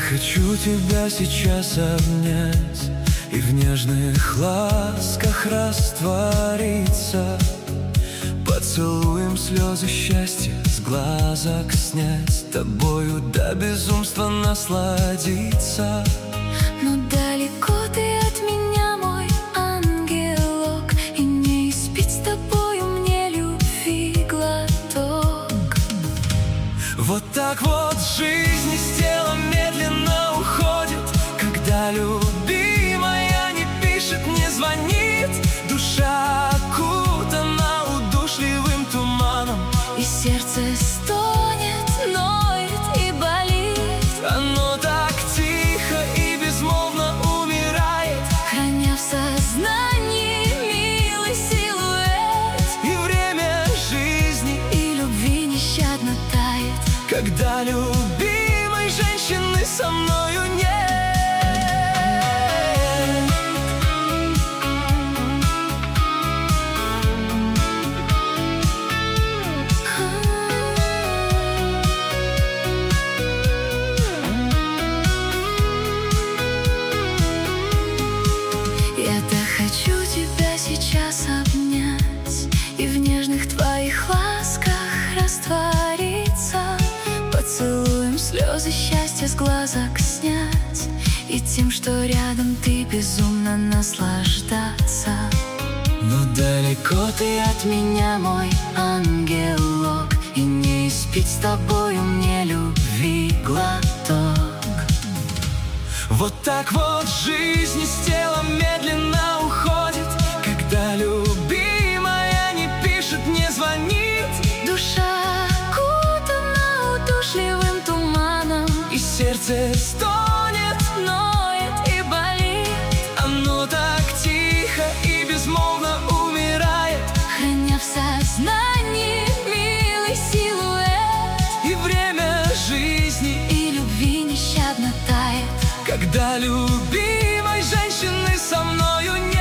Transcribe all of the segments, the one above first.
хочу тебя сейчас обнять и в нежных ласках раствориться, поцелуем слезы счастья с глазок снять, тобою до безумства насладиться. Но далеко ты от меня, мой ангелок, и не испить с тобою мне любви глоток. Вот так вот жизнь из тела медленно уходит, когда любимая не пишет, не звонит. Душа окутана удушливым туманом, и сердце стонет, ноет и болит. Оно так тихо и безмолвно умирает, храня в сознании милый силуэт. и время жизни и любви нещадно тает, когда любимой женщины со мною нет. Я-то хочу тебя сейчас обнять и в нежных твоих ласках раствориться, поцелуем слезы счастья с глазок снять, и тем, что рядом ты, безумно наслаждаться. Но далеко Ты от меня, мой ангелок, и не испить с тобою мне любви глоток. вот так вот жизнь из тела медленно уходит, когда любимая не пишет, не звонит. Душа окутана удушливым туманом, И сердце стонет, ноет и болит. оно так тихо и безмолвно умирает, Храня в сознании милый силуэт, и время жизни, и любви нещадно тает, когда любимой женщины со мною нет.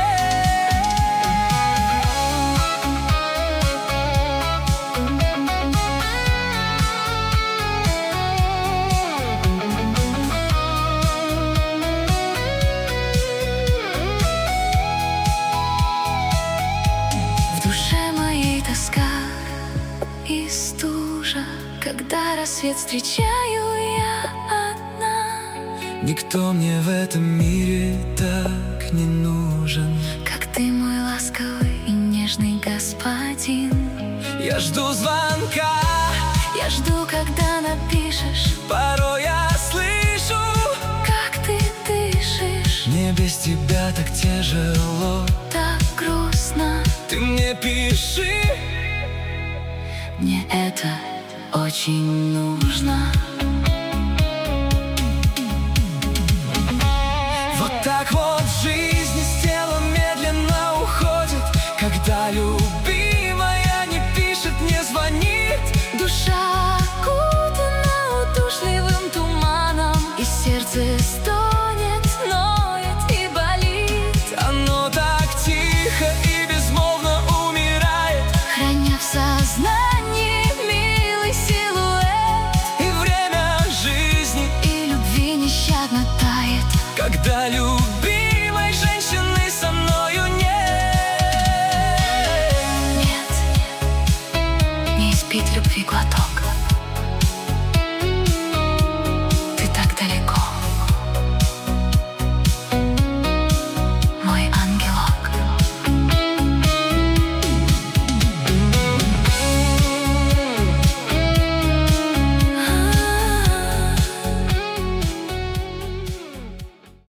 в душе моей тоска и стужа, когда рассвет встречаю я одна. Никто мне в этом мире так не нужен. Как ты, мой ласковый и нежный господин. Я жду звонка, Я жду, когда напишешь, порой я слышу, как ты дышишь. мне без тебя так тяжело. Так грустно, Ты мне пиши, мне это очень нужно. вот так вот жизнь из тела медленно уходит, когда любимая не пишет, не звонит. Душа окутана удушливым туманом, и сердце